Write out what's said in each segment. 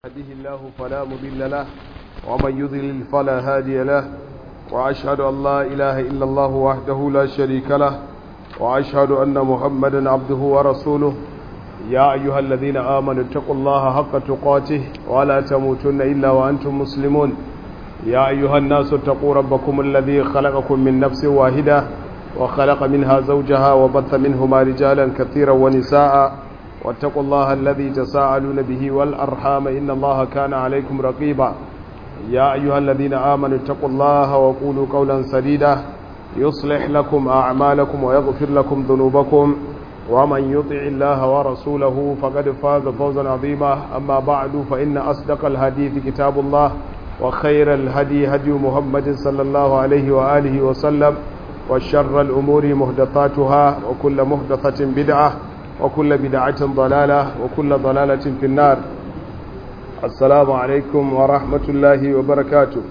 يهده الله فلا مضل له ومن يضلل فلا هادي له وأشهد أن لا إله إلا الله وحده لا شريك له وأشهد أن محمدا عبده ورسوله يا أيها الذين آمنوا اتقوا الله حق تقاته ولا تموتن إلا وأنتم مسلمون يا أيها الناس اتقوا ربكم الذي خلقكم من نفس واحدة وخلق منها زوجها وبث منهما رجالا كثيرا ونساء واتقوا الله الذي تساءلون به والأرحام إن الله كان عليكم رقيبا يا أيها الذين آمنوا اتقوا الله وقولوا قولا سديدا يصلح لكم أعمالكم ويغفر لكم ذنوبكم ومن يطع الله ورسوله فقد فاز فوزا عظيما أما بعد فإن أصدق الحديث كتاب الله وخير الهدي هدي محمد صلى الله عليه وآله وسلم وشر الأمور محدثاتها وكل محدثة بدعة وكل بدعة ضلالة وكل ضلالة في النار السلام عليكم ورحمة الله وبركاته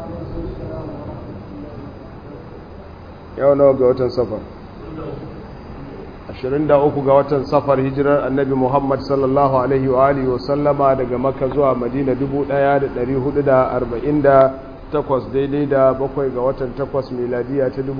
يوم وقوة سفر 23 ga watan safar hijirar annabi Muhammad sallallahu alaihi wa alihi wa sallama daga Makka zuwa Madina 1448 daidai da 7 ga watan 8 miladiya ta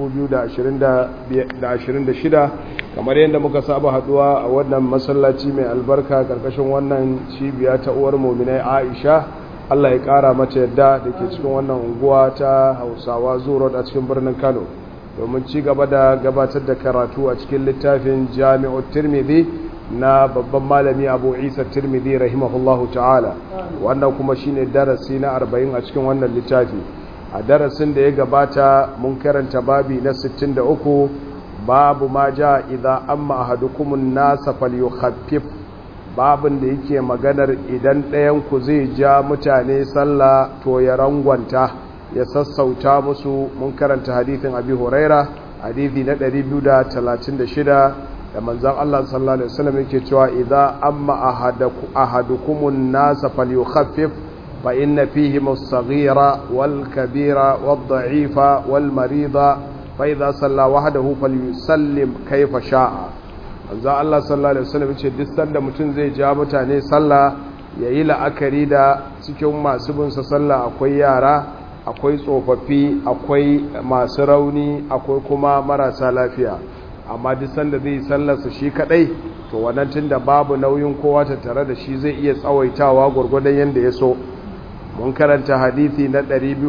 2026 kamar yadda muka saba haduwa a wannan masallaci mai albarka karkashin wannan cibiya ta uwar mu'minai Aisha Allah ya kara mata yadda dake cikin wannan unguwa ta Hausawa Zuro a cikin birnin Kano domin ci gaba da gabatar da karatu a cikin littafin Jami'ut Tirmidhi na babban malami Abu Isa Tirmidhi rahimahullahu ta'ala wannan kuma shine darasi na 40 a cikin wannan littafi a darasin da ya gabata mun karanta babi na 63 babu ma ja idza amma ahadukumun nasa falyukhaffif babin da yake maganar idan ɗayan ku zai ja mutane sallah to ya rangwanta ya sassauta musu mun karanta hadithin Abi Huraira hadithi na 236 da manzon Allah sallallahu alaihi wasallam yake cewa idza amma ahadukumun nasa falyukhaffif fa inna fihim as-saghira wal kabira wad da'ifa wal marida fa idza salla wahdahu falyusallim kayfa sha'a manzon Allah sallallahu alaihi wasallam yace duk sanda mutum zai ja mutane sallah yayi la'akari da cikin masu bin sa sallah akwai yara akwai tsofaffi akwai masu rauni akwai kuma marasa lafiya amma duk sanda zai sallarsa shi kadai to wannan tunda babu nauyin kowa tattare da shi zai iya tsawaitawa gurgurdan yanda ya so mun karanta hadisi na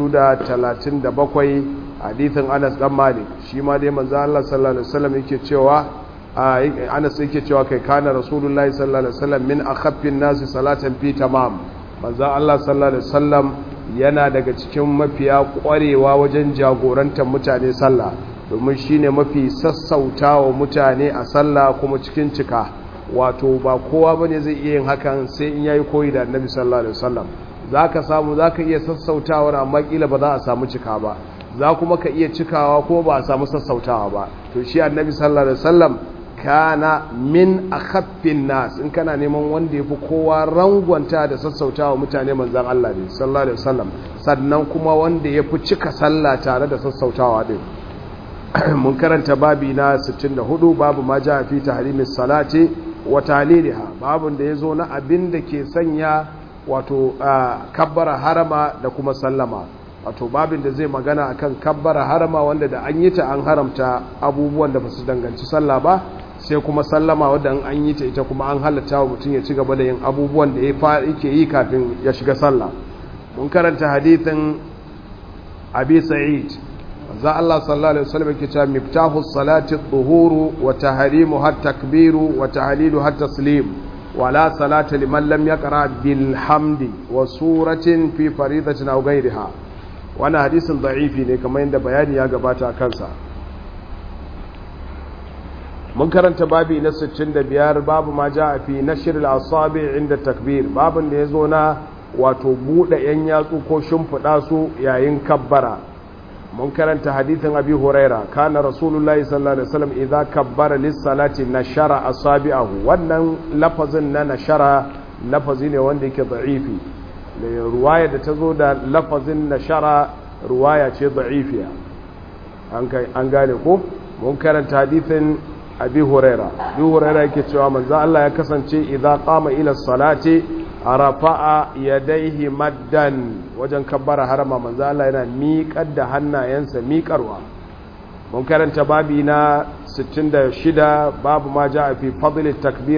237 hadisin Anas dan Malik shi ma dai manzo Allah sallallahu alaihi wasallam yake cewa Anas yake cewa kai kana Rasulullahi sallallahu alaihi wasallam min akhaffin nasi salatan fi tamam manzo Allah sallallahu alaihi wasallam yana daga cikin mafiya kwarewa wajen jagorantar mutane sallah domin shine mafi sassautawa mutane a sallah kuma cikin cika wato ba kowa bane zai iya yin hakan sai in yayi koyi da Annabi sallallahu alaihi wasallam zaka iya sassautawa amma kila ba za a samu cika ba za kuma ka iya cikawa ko ba a samu sassautawa ba to shi Annabi sallallahu alaihi wasallam kana min akhaffin nas in kana neman wanda yafi kowa rangwanta da sassautawa mutane manzon Allah ne sallallahu alaihi wasallam sannan kuma wanda yafi cika sallah tare da sassautawa din mun karanta babi na 64 babu ma ja fi tahrimis salati wa taliliha babun da yazo na abin da ke sanya wato kabbara harama da kuma sallama wato babin da zai magana akan kabbara harama wanda da an yi ta an haramta abubuwan da basu danganci sallah ba sai kuma sallama wadda an yi ta ita kuma an halatta wa mutum ya ci gaba da yin abubuwan da yake yi kafin ya shiga sallah mun karanta hadithin Abi Sa'id za Allah sallallahu alaihi wasallam yake cewa miftahu salati adh-dhuhuru wa tahrimu at-takbiru wa tahlilu at-taslim wa la salata liman lam yaqra bil hamdi wa suratin fi faridatin aw ghayriha wannan hadisin da'ifi ne kamar yadda bayani ya gabata a kansa mun karanta babi na 65 babu ma ja fi nashr al-asabi inda takbir babin da yazo na wato bude yan yatsu ko shimfida su yayin kabbara mun karanta hadithin Abi Huraira kana Rasulullahi sallallahu alaihi wasallam idza kabbara lis-salati nashara asabi'ahu wannan lafazin na nashara lafazi ne wanda yake da'ifi ruwaya da tazo da lafazin nashara ruwaya ce da'ifiya an gane ko mun karanta hadithin Abi Huraira yake cewa manzo Allah ya kasance idza qama ila salati rafa'a yadayhi maddan wajen kabbara harama manzo Allah yana miƙar da hannayensa miƙarwa. mun karanta babi na 66 babu ma ja'a fi fadli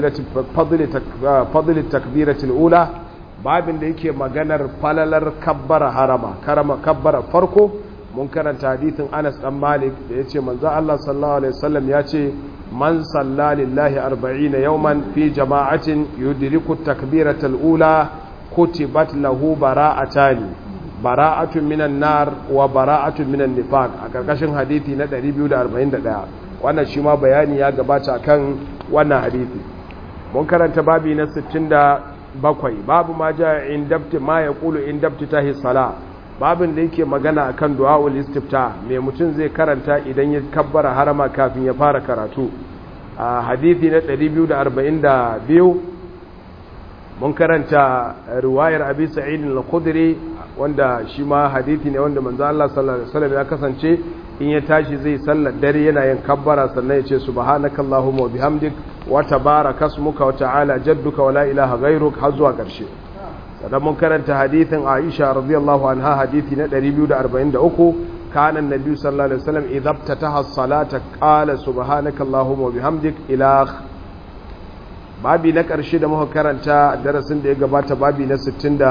takbirati al-ula babin da yake maganar falalar kabbara harama kabbara farko. mun karanta hadithin Anas dan Malik da yace manzo Allah sallallahu alaihi wasallam yace man salla lillahi 40 yawman fi jama'atin yudriku takbirata al-ula kutibat lahu bara'atun minan nar wa bara'atun minan nifaq a karkashin hadithi na 241. wannan shi ma bayani ya gabata kan wannan hadithi. mun karanta babi na 67 babu ma jaa indabti ma yaqulu indabti tahi salat babin da yake magana akan du'aul istifta mai mutum zai karanta idan ya kabbara harama kafin ya fara karatu. a hadisi na 242 mun karanta riwayar Abi Sa'id al-Khudri wanda shi ma hadisi ne wanda manzo Allah sallallahu alaihi wasallam ya kasance in ya tashi zai sallar dare yana yin kabbara sannan ya ce subhanakallahumma wa bihamdik wa tabarakasmuka wa ta'ala jadduka wa la ilaha ghayruk har zuwa ƙarshe. sannan mun karanta hadithin Aisha radiyallahu anha hadithi na 243 kana annabi sallallahu alaihi wasallam idza ftataha as-salata qala subhanakallahumma wa bihamdik ila babi na karshe da muka karanta darasin da ya gabata babi na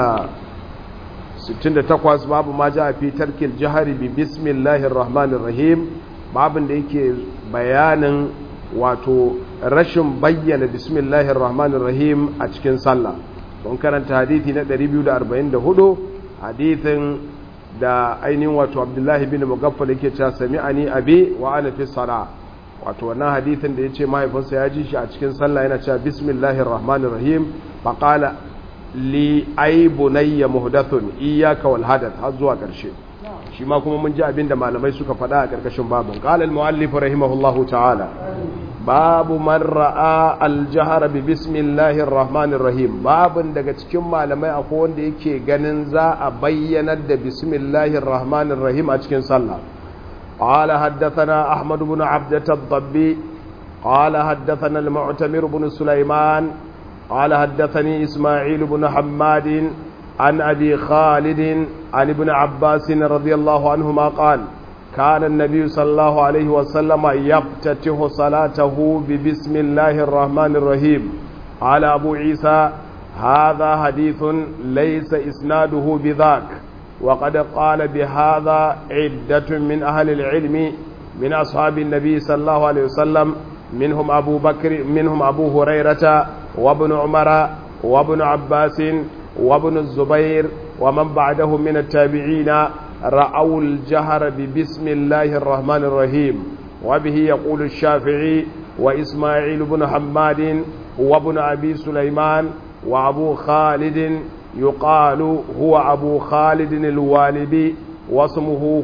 68 babu ma ja fi tarkil jahri bi bismillahir rahmanir rahim babin da yake bayanin wato rashin bayyana bismillahir rahmanir rahim a cikin sallah. mun karanta hadithi na 244 hadithin da ainihin wato Abdullahi bin Mughaffal yake cewa sami'ani abi wa ana fi sala wato wannan hadithin da yace mahaifinsa ya ji shi a cikin sallah yana cewa bismillahir rahmanir rahim faqala li ay bunayya muhdathun iyyaka wal hadath har zuwa karshe. shi ma kuma mun ji abinda malamai suka faɗa a karkashin babin. qala al muallif rahimahullahu ta'ala babu man ra'a al-jahra bi bismillahir rahmanir rahim babun daga cikin malamai akwai wanda yake ganin za a bayyanar da bismillahir rahmanir rahim a cikin sallah. qala haddathana ahmad ibn abdat ad-dabbi qala haddathana al-mu'tamir ibn sulaiman qala haddathani isma'il ibn hammad an abi khalid an ibn abbas radiyallahu anhuma qala كان النبي صلى الله عليه وسلم يفتتح صلاته ببسم الله الرحمن الرحيم. قال أبو عيسى هذا حديث ليس إسناده بذاك وقد قال بهذا عدة من أهل العلم من أصحاب النبي صلى الله عليه وسلم منهم أبو بكر منهم أبو هريرة وابن عمر وابن عباس وابن الزبير ومن بعدهم من التابعين رأوا الجهر ببسم الله الرحمن الرحيم. وبه يقول الشافعي وإسماعيل بن حماد وابن أبي سليمان وأبو خالد يقال هو أبو خالد الوالبي واسمه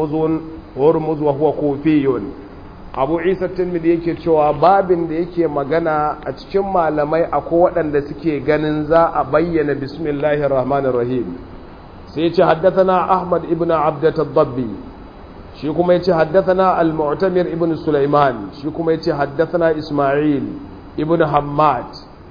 هرمز وهو كوفي. abu isa tilmidi yake cewa babin da yake magana a cikin malamai akwai waɗanda suke ganin za a bayyana bismillahir rahmanir rahim. sai ya ce haddathana ahmad ibn abdat ad-dabbi shi kuma ya ce haddathana al-mu'tamir ibn sulaiman shi kuma ya ce haddathana isma'il ibn hammad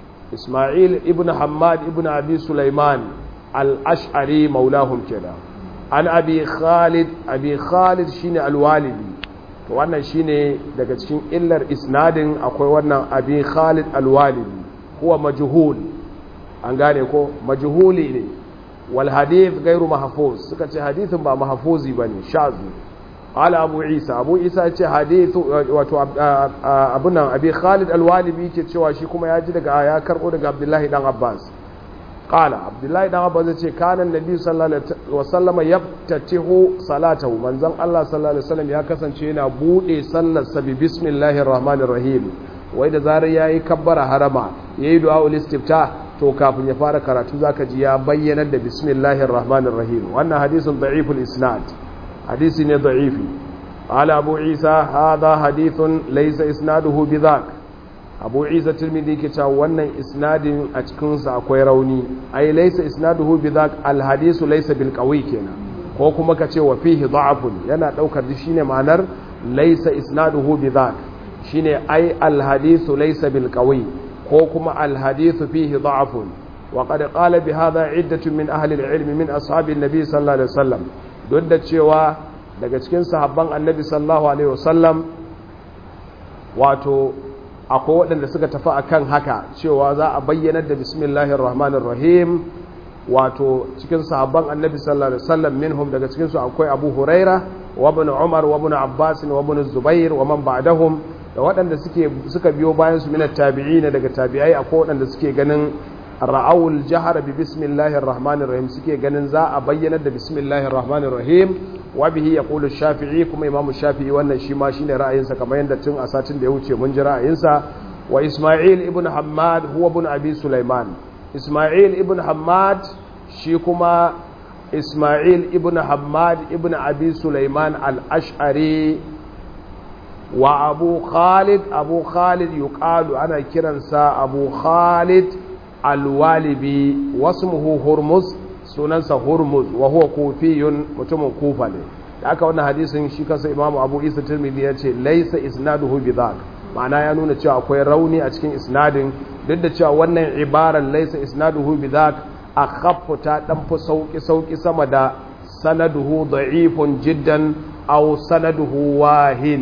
ibn abi sulaiman al-ash'ari maulahum kenan an abi khalid shine al-walidi. wannan shine daga cikin illar isnadin akwai wannan abi khalid al-walidi huwa majhul an gane ko majhuli ne wal hadith ghairu mahfuz suka ce hadithin ba mahfuzi bane shazi. qala abu isa ce hadithu wato abunan abi khalid al-walidi yake cewa shi kuma ya ji daga ya karbo daga abdullahi dan abbas. qala abdullahi dan abbas yace kana annabi sallallahu alaihi wasallam yaftatihu salatahu manzon Allah sallallahu alaihi wasallam ya kasance yana bude sallar sa bi bismillahir rahmanir rahim. wai da zarar yayi kabbara harama yayi du'a ul istifta to kafin ya fara karatu zaka ji ya bayyana da bismillahir rahmanir rahim. wannan hadisin da'iful isnad hadisi ne da'ifi. qala abu isa hadha hadithun laysa isnaduhu bidhak. abu isa tirmidhi ke cewa wannan isnadin a cikinsa akwai rauni ai laysa isnaduhu bidhak alhadisu laysa bil qawi kenan ko kuma ka ce wa fihi da'afun yana daukar shi shine ma'anar laysa isnaduhu bidhak shine ai alhadisu laysa bil qawi ko kuma alhadisu fihi da'afun وقد قال بهذا عدة من أهل العلم من أصحاب النبي صلى الله عليه وسلم ضد cewa daga cikin sahabban annabi sallallahu alaihi wasallam wato akwai waɗanda suka tafi akan haka cewa za a bayyana da bismillahir rahmanir rahim wato cikin sahabban annabi sallallahu alaihi wasallam minhum daga cikin su akwai Abu Huraira wa ibn Umar wa ibn Abbas wa ibn Zubair wa man ba'dahum da waɗanda suka biyo bayan su minat tabi'in daga tabi'ai akwai waɗanda suke ganin ra'awul jahar bi bismillahir rahmanir rahim suke ganin za a bayyana da bismillahir rahmanir rahim wa bihi yaqulu shafi'i kuma imam shafi'i wannan shi ma shine ra'ayinsa kamar yadda tun a satin da ya wuce mun ji ra'ayinsa wa Isma'il ibn Hammad huwa ibn Abi Sulaiman Isma'il ibn Hammad shi kuma Isma'il ibn Hammad ibn Abi Sulaiman al-Ash'ari wa Abu Khalid yuqalu ana kiransa Abu Khalid al-Walibi wasmuhu Hurmuz sunansa Hurmuz wa huwa kufiyun mutumin Kufa ne da aka wannan hadisin shi kansa Imam Abu Isa Tirmidhi yace laysa isnaduhu bidhak ma'ana ya nuna cewa akwai rauni a cikin isnadin duk da cewa wannan ibaran laysa isnaduhu bidhak akhaffu ta dan fi sauki sama da sanaduhu da'ifun jiddan aw sanaduhu wahin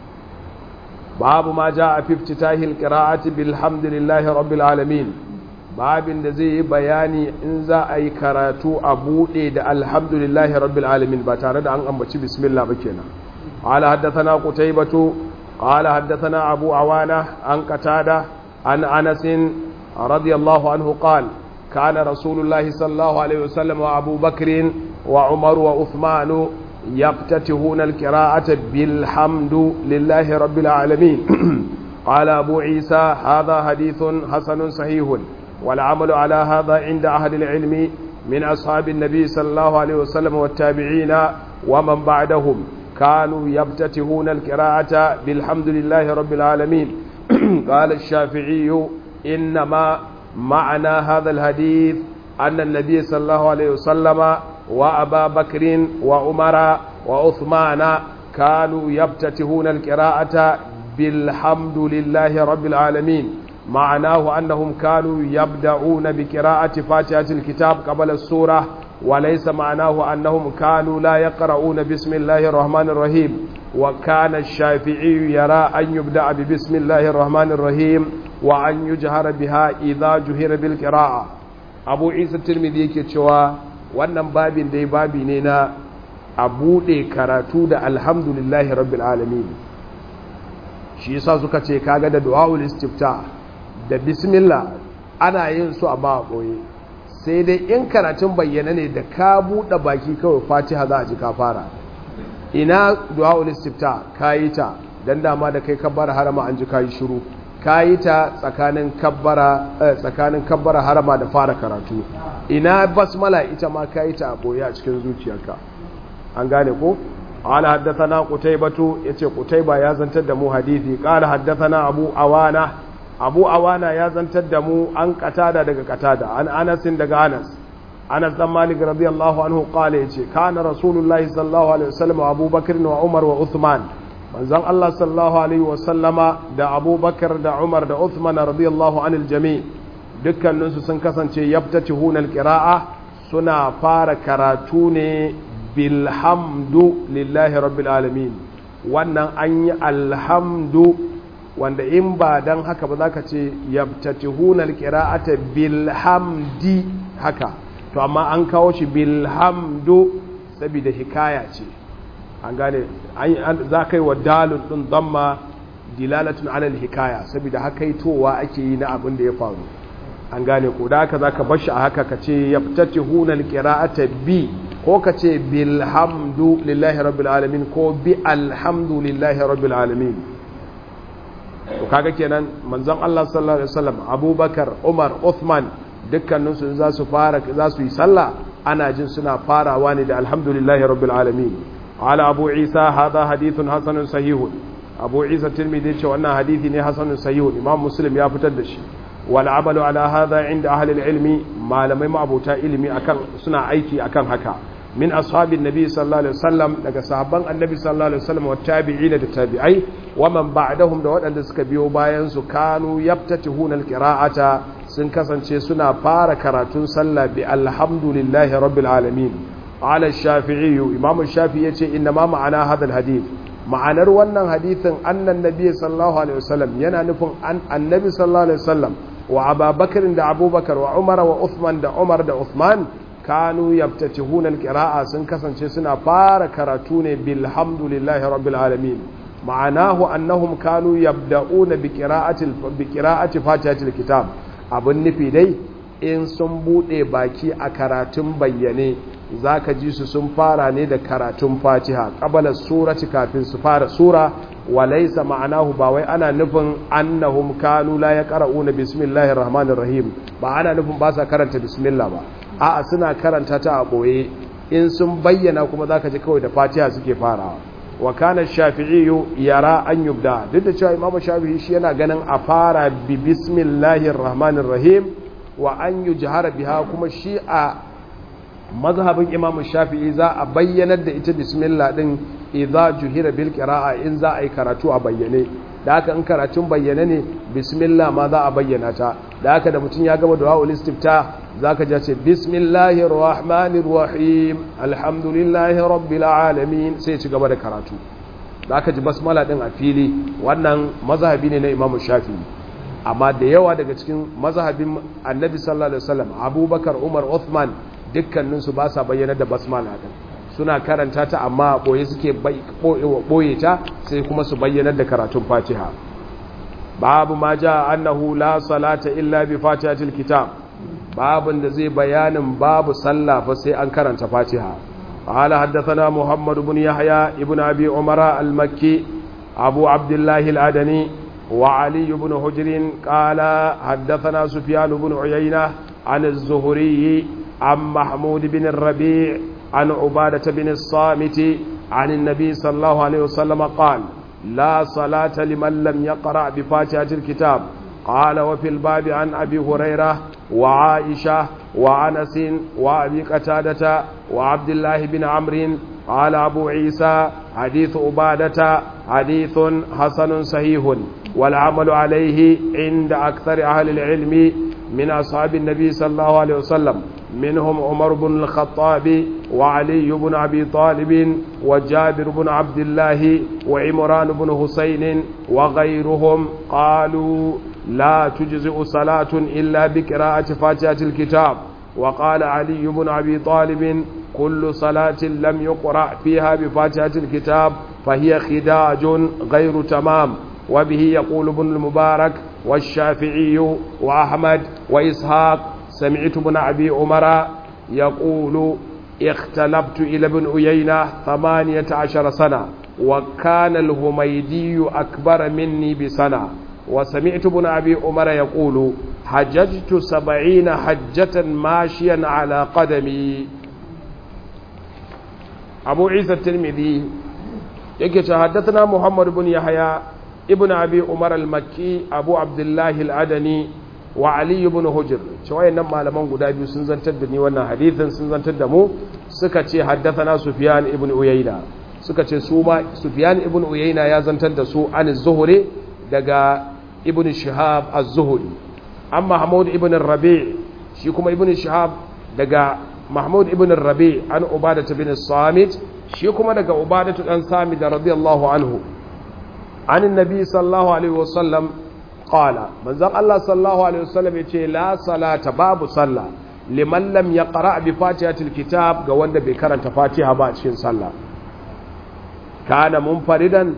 babu ma jaa fi iftitahil qira'ati bilhamdillahi rabbil alamin babin da zai yi bayani in za a yi karatu a buɗe da alhamdulillahi rabbil alamin ba tare da an ambaci bismillah ba kenan qala haddathana qutaybatu qala haddathana abu awana an qatada an anas radiyallahu anhu qala kana rasulullahi sallallahu alaihi wasallam wa abu bakr wa umar wa uthman yaftatihuna alqira'ata bilhamdu lillahi rabbil alamin qala abu isa hadha hadithun hasanun sahihun والعمل على هذا عند أهل العلم من أصحاب النبي صلى الله عليه وسلم والتابعين ومن بعدهم كانوا يفتتحون القراءة بالحمد لله رب العالمين قال الشافعي إنما معنى هذا الحديث أن النبي صلى الله عليه وسلم وأبا بكر وعمر وعثمان كانوا يفتتحون القراءة بالحمد لله رب العالمين معناه أنهم كانوا يبدأون بقراءة فاتحة الكتاب قبل السورة وليس معناه أنهم كانوا لا يقرؤون بسم الله الرحمن الرحيم وكان الشافعي يرى أن يبدأ ببسم الله الرحمن الرحيم وأن يجهر بها إذا جهر بالقراءة أبو عيسى الترمذي كتشوا wannan babin dai babi ne na a buɗe karatu da alhamdulillahi rabbil alamin shi yasa suka ce kaga da du'aul istifta da bismillah ana yin su a ɓoye sai dai in karatun bayyana ne da ka buɗe baki kawai fatiha za a ji ka fara ina du'aul istifta kayi ta dan dama da kai kabbara harama an ji kayi shiru kayi ta tsakanin kabbara harama da fara karatu ina basmala ita ma kayi ta a ɓoye a cikin zuciyarka an gane ko قال حدثنا قتيبة يتي قتيبة يا زنتد دمو حديثي قال حدثنا أبو أوانا يا زنتد دمو أن قتادة دق قتادة عن أنس دق أنس بن مالك رضي الله عنه قال يتي كان رسول الله صلى الله عليه وسلم وأبو بكر وعمر وعثمان من زن الله صلى الله عليه وسلم دا أبو بكر دا عمر دا عثمان رضي الله عن الجميع دكا ننسو سنكسن يفتتحون القراءة سنا فار كراتوني bilhamdu lillahi rabbil alamin wannan an yi alhamdu wanda in ba dan haka ba za ka ce yabtatihuna alqira'ata bilhamdi haka to amma an kawo shi bilhamdu saboda hikaya ce an gane za kai wa dalun din damma dilalatun ala alhikaya saboda hakaitowa ake yi na abin da ya faru an gane ko da haka zaka bar shi a haka ka ce yabtatihuna alqira'ata bi ko ka ce bilhamdu lillahi rabbil alamin ko bi alhamdu lillahi rabbil alamin to kaga kenan manzon Allah sallallahu alaihi wasallam Abubakar Umar Uthman dukkanin su za su yi sallah ana jin suna farawa ne da alhamdulillahi rabbil alamin ala Abu Isa hadha hadithun hasanun sahihun Abu Isa Tirmidhi ce wannan hadisi ne hasanun sahihun Imam Muslim ya fitar da shi wal amalu ala hadha inda ahli al-ilmi malamai ma'abuta ilimi akan suna aiki akan haka min ashabin nabi sallallahu alaihi wasallam daga sahabban annabi sallallahu alaihi wasallam wa tabi'ina da tabi'ai wa man ba'dahum da waɗanda suka biyo bayan su kanu yaftatihuna alqira'ata sun kasance suna fara karatun sallah bi alhamdulillahi rabbil alamin. Ala Shafi'i Imam Shafi'i yace inna ma ma'ana hadal hadith, ma'anar wannan hadithin annan nabi sallallahu alaihi wasallam yana nufin annabi sallallahu alaihi wasallam wa Abubakar da Abubakar wa Umar wa Uthman da Umar da Uthman kanu yaftatihuna alqira'a, sun kasance suna fara karatu ne bilhamdulillahi rabbil alamin. ma'anahu annahum kanu yabda'una bi qira'ati fatihatil kitab, abun nufi dai in sun bude baki a karatun bayyane zaka ji su sun fara ne da karatun fatiha qabala surati, kafin su fara sura. walaysa ma'anahu, ba wai ana nufin annahum kanu la yaqra'una bismillahir rahmanir rahim, ba ana nufin ba sa karanta bismillah ba, a'a suna karanta ta a boye, in sun bayyana kuma zaka ji kawai da fatiha suke farawa. wa kana shafi'i yara an yubda, duk da cewa imamu shafi'i shi yana ganin a fara bi bismillahir rahmanir rahim wa an yujhara biha, kuma shi a mazhabin imamu shafi'i za a bayyanar da ita bismillah din idza juhira bil qira'a, in za a yi karatu a bayyane. da haka in karatun bayyane ne bismillah ma za a bayyana ta. da haka da mutum ya gama du'a ul istifta zaka ji ce bismillahir rahmanir rahim alhamdulillahi rabbil alamin, sai ci gaba da karatu. zaka ji basmala din a fili. wannan mazhabi ne na imamu shafi'i, amma da yawa daga cikin mazhabin annabi sallallahu alaihi wasallam Abubakar, Umar, Uthman dukkaninsu ba sa bayyana da basmala din, suna karanta ta amma boye suke boye ta, sai kuma su bayyana da karatun fatiha. babu ma ja annahu la salata illa bi fatihatil kitab, babun da zai bayanin babu sallah fa sai an karanta fatiha. qala haddathana Muhammad ibn Yahya ibn Abi Umara al-Makki Abu Abdullah al-Adani wa Ali ibn Hujr qala haddathana Sufyan ibn Uyayna an az-Zuhri an Mahmud bin Rabi' عن عبادة بن الصامت عن النبي صلى الله عليه وسلم قال لا صلاة لمن لم يقرأ بفاتحة الكتاب. قال وفي الباب عن أبي هريرة وعائشة وعنس وأبي قتادة وعبد الله بن عمرو. قال أبو عيسى حديث عبادة حديث حسن صحيح والعمل عليه عند أكثر أهل العلم من أصحاب النبي صلى الله عليه وسلم، منهم عمر بن الخطاب وعلي بن أبي طالب وجابر بن عبد الله وعمران بن حسين وغيرهم. قالوا لا تجزئ صلاة إلا بقراءة فاتحة الكتاب. وقال علي بن أبي طالب كل صلاة لم يقرأ فيها بفاتحة الكتاب فهي خداج غير تمام. وبه يقول ابن المبارك والشافعي وأحمد وإسحاق. سمعت ابن أبي عمر يقول اختلفت إلى ابن عيينة 18 سنة وكان الهميدي أكبر مني بسنة. وسمعت ابن أبي عمر يقول حججت 70 حجة ماشيا على قدمي. أبو عيسى الترمذي يكي حدثنا محمد بن يحيى ابن أبي عمر المكي أبو عبد الله العدني wa Ali ibn Hujr. cewa nan malaman guda biyu sun zantar da ni wannan hadithin, sun zantar da mu, suka ce haddathana Sufyan ibn Uyayna, suka ce su ma Sufyan ibn Uyayna ya zantar da su an az-Zuhri daga ibn Shihab az-Zuhri, an Mahmud ibn Rabi' shi kuma ibn Shihab daga Mahmud ibn Rabi' an Ubadah bin Samit shi kuma daga Ubadah dan Samit radiyallahu anhu an annabi sallallahu alaihi wasallam qala, manzon Allah sallallahu alaihi wasallam yace la salata, babu sallah liman lam yaqra bi fatihatil kitab, ga wanda bai karanta fatiha ba a cikin sallah. kana munfaridan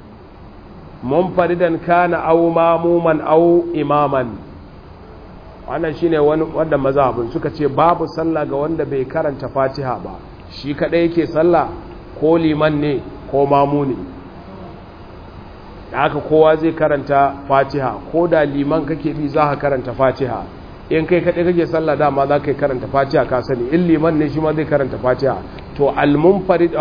kana aw mamuman aw imaman. wannan shine wanda mazhabin suka ce babu sallah ga wanda bai karanta fatiha ba, shi kadai yake sallah ko liman ne ko mamu ne. da haka kowa zai karanta fatiha, ko da liman kake bi za ka karanta fatiha. in kai kaɗai kake sallah dama za ka karanta fatiha, ka sani in liman ne shi ma zai karanta fatiha. to al-munfarid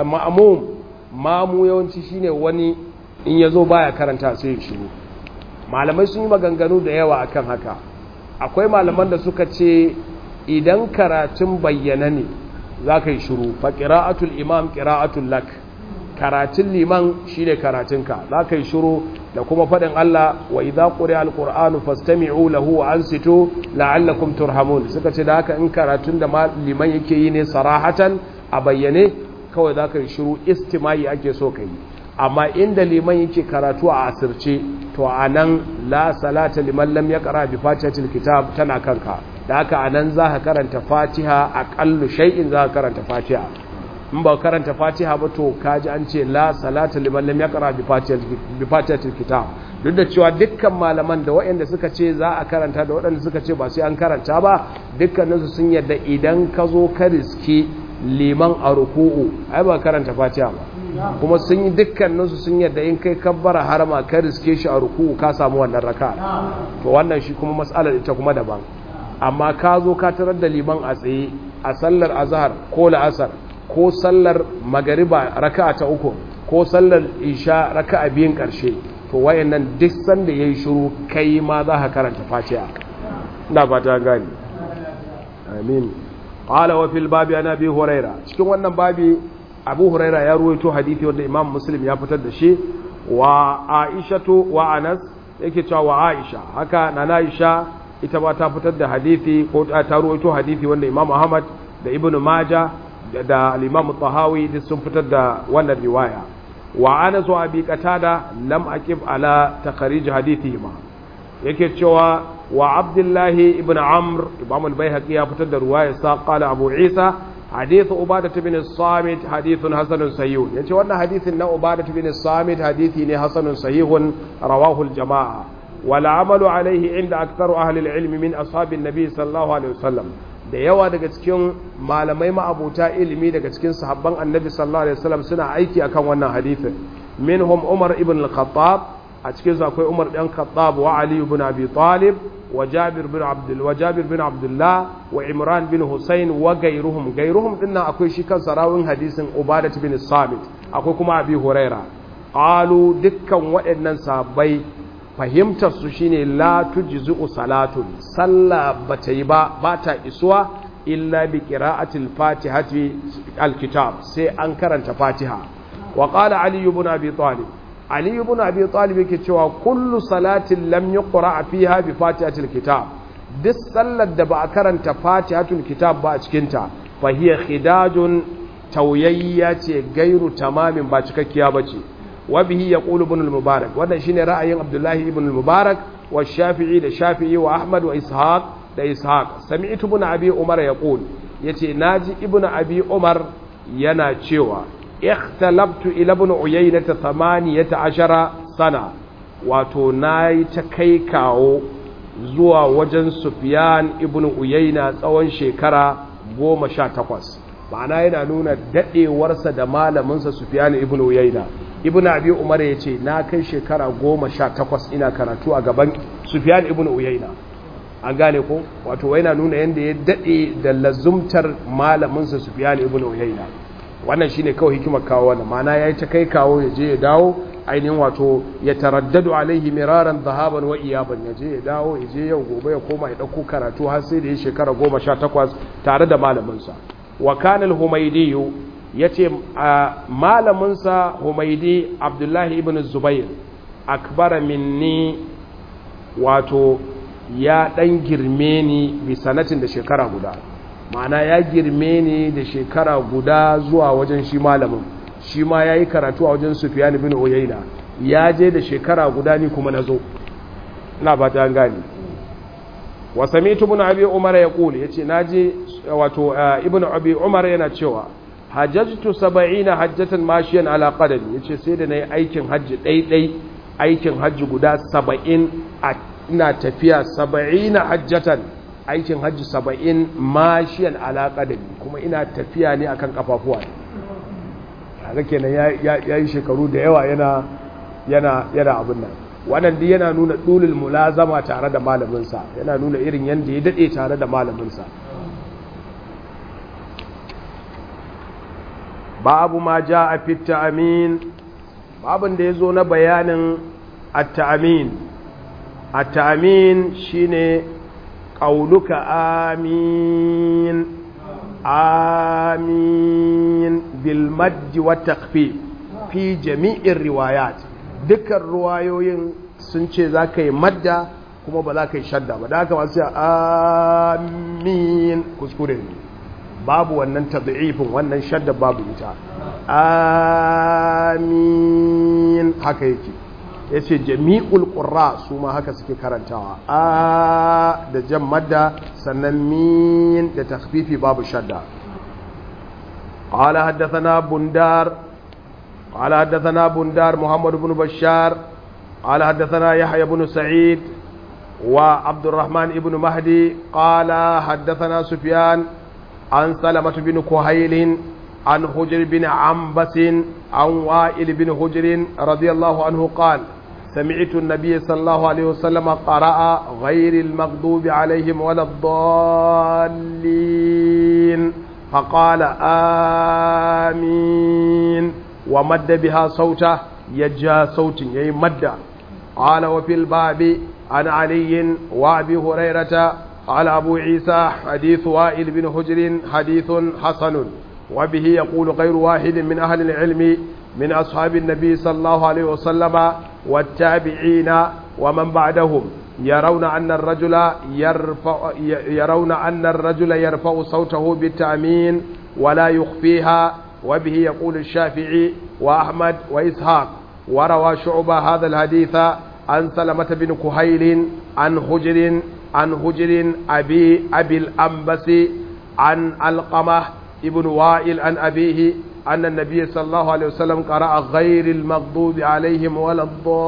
mamu yawanci shine wani in yazo baya karanta sai ya shiru. malamai sun yi maganganu da yawa akan haka. akwai malaman da suka ce idan karatun bayyana ne za ka yi shiru, fa qira'atul imam qira'atul lak, karatun liman shine karatunka, za ka yi shiru da kuma faɗin Allah wa idza quri'a alqur'anu fastami'u lahu wa ansitu la'allakum turhamun suka ce da haka in karatun da liman yake yi ne sarahatan a bayyane kawai zaka yi shiru istimai ake so kai amma inda liman yake karatu a asirce to anan la salata liman lam yaqra bi fatihatil kitab tana kanka da haka anan zaka karanta fatiha aqallu shay'in zaka karanta fatiha in ba karanta fatiha ba to kaji an ce la salata liman lam yaqra bi fatihatil kitab duk da cewa dukkan malaman da waɗanda suka ce za a karanta da waɗanda suka ce ba sai an karanta ba dukkaninsu sun yadda idan ka zo ka riski liman a ruku'u ai ba karanta fatiha ba kuma sun yi dukkaninsu sun yadda in kai kabbara harama ka riske shi a ruku'u ka samu wannan raka to wannan shi kuma mas'alar ita kuma daban amma ka zo ka tarar da liman a tsaye a sallar azhar ko la'asar ko sallar magariba raka'a ta uku ko sallar isha raka'a biyun karshe to wayannan duk sanda yayi shiru kai ma za ka karanta fatiha ina ba ta gani amin qala wa fil babi ana bi huraira cikin wannan babi abu huraira ya ruwaito hadisi wanda imam muslim ya fitar da shi wa aishatu wa anas yake cewa wa aisha haka nana aisha ita ba ta fitar da hadisi ko ta ruwaito hadisi wanda imam ahmad da ibnu majah da al-imam tahawi duk sun fitar da wannan riwaya wa anas wa abi qatada lam aqib ala takhrij hadithihima yake cewa wa abdullahi ibn amr imam al-baihaqi ya fitar da riwaya sa qala abu isa hadith ubadah bin as-samit hadithun hasanun sahih yace wannan hadithin na ubadah bin as-samit hadithi ne hasanun sahihun rawahu al-jamaa wal amalu alayhi inda aktharu ahli al-ilm min ashabin nabi sallallahu alaihi wasallam da yawa daga cikin malamai ma'abuta ilimi daga cikin sahabban annabi sallallahu alaihi wasallam suna aiki akan wannan hadithin minhum umar ibn al-khattab a cikin su akwai umar dan khattab wa ali ibn abi talib wa jabir bin abdullah wa imran bin husayn wa gairuhum dinnan akwai shi kan sarawin hadisin ubadah bin samit akwai kuma abi huraira qalu dukkan waɗannan sahabbai fahimtar su shine la tujzi'u salatun sallah bata yi ba ta isuwa illa bi qira'atil fatihati alkitab sai an karanta fatiha wa qala ali ibn abi talib ali ibn abi talib yake cewa kullu salatin lam yuqra fiha bi fatihatil kitab duk sallar da ba a karanta fatihatul kitab ba a cikin ta fa hiya khidajun tauyayya ce gairu tamamin ba cikakkiya bace وبه يقول ابن المبارك وهذا شيء رأي عبد الله ابن المبارك والشافعي للشافعي وأحمد وإسحاق لإسحاق سمعت ابن أبي عمر يقول يتي ناجي ابن أبي عمر يناتشوا اختلفت إلى ابن عيينة 18 سنة وتناي تكيكاو زوا وجن سفيان ابن عيينة tsawon shekara 18 ma'ana yana nuna dadewarsa da malaminsa Sufyan ibn Uyayna ibn Abi Umar yace na kai shekara 18 ina karatu a gaban Sufyan ibn Uyayna an gane ko wato yana nuna yanda ya dade da lazumtar malaminsa Sufyan ibn Uyayna wannan shine kawai hikimar kawo wannan ma'ana yayi ta kai kawo yaje ya dawo ainihin wato ya taraddadu alaihi miraran dhahaban wa iyaban yaje ya dawo yaje yau gobe ya koma ya dauko karatu har sai da ya shekara 18 tare da malaminsa wa kana al-humaydi yace malaminsa humaydi abdullahi ibn zubair akbara minni wato ya dan girme ni bi sanatin da shekara guda ma'ana ya girme ni da shekara guda zuwa wajen shi malamin shi ma yayi karatu a wajen Sufyan ibn Uyayna ya je da shekara guda ni kuma nazo ina ba ta gani wa sami'tu ibn abi umar yaqul yace naje wato ibn abi umar yana cewa hajjatu 70 hajjatan mashiyan ala qadami yace sai da nayi aikin hajji daidai aikin hajji guda 70 ina tafiya 70 hajjatan aikin hajji 70 mashiyan ala qadami kuma ina tafiya ne akan kafafuwa kaga kenan yayi shekaru da yawa yana abin nan wannan duk yana nuna dulul mulazama tare da malaminsa yana nuna irin yanda ya dade tare da malaminsa babu ma jaa fi ta'min babun da yazo na bayanin at-ta'min at-ta'min shine qauluka amin amin bil madd wa takhfif fi jami'ir riwayat dukkan ruwayoyin sun ce za ka yi madda kuma ba za ka yi shadda ba, da haka masu amin kuskure ne, babu wannan tad'ifin, wannan shadda babu ita. Amin haka yake, ya ce jami'ul ƙurra su ma haka suke karantawa, a da jan madda sannan min da takfifi babu shadda. قال حدثنا بندار محمد بن بشار قال حدثنا يحيى بن سعيد وعبد الرحمن بن مهدي قال حدثنا سفيان عن سلمة بن كهيل عن حجر بن عنبس عن وائل بن حجر رضي الله عنه قال سمعت النبي صلى الله عليه وسلم قرأ غير المغضوب عليهم ولا الضالين فقال آمين ومد بها صوته يجا صوت يمد. قال وفي الباب عن علي وابي هريرة قال أبو عيسى حديث وائل بن حجر حديث حسن، وبه يقول غير واحد من أهل العلم من أصحاب النبي صلى الله عليه وسلم والتابعين ومن بعدهم يرون أن الرجل يرفع صوته بالتأمين ولا يخفيها، وبه يقول الشافعي وأحمد وإسحاق. وروى شعبة هذا الحديث عن سلمة بن كهيل عن هجر أبي الأنبس عن علقمة ابن وائل عن أبيه أن النبي صلى الله عليه وسلم قرأ غير المغضوب عليهم ولا